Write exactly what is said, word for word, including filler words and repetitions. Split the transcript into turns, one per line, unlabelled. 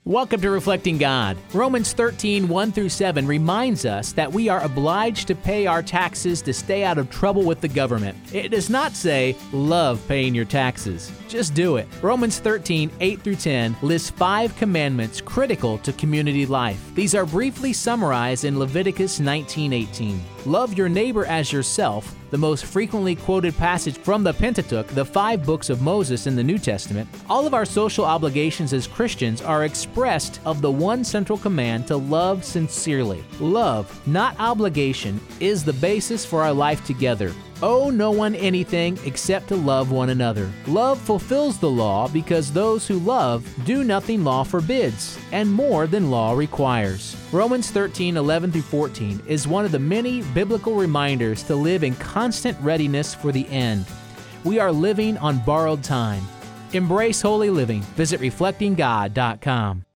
Welcome to Reflecting God. Romans thirteen, one through seven reminds us that we are obliged to pay our taxes to stay out of trouble with the government. It does not say, love paying your taxes. Just do it. Romans thirteen, eight through ten lists five commandments critical to community life. These are briefly summarized in Leviticus nineteen, eighteen. Love your neighbor as yourself, the most frequently quoted passage from the Pentateuch, the five books of Moses in the New Testament. All of our social obligations as Christians are expressed of the one central command to love sincerely. Love, not obligation, is the basis for our life together. Owe no one anything except to love one another. Love fulfills the law because those who love do nothing law forbids, and more than law requires. Romans thirteen, eleven through fourteen is one of the many biblical reminders to live in constant readiness for the end. We are living on borrowed time. Embrace holy living. Visit reflecting god dot com.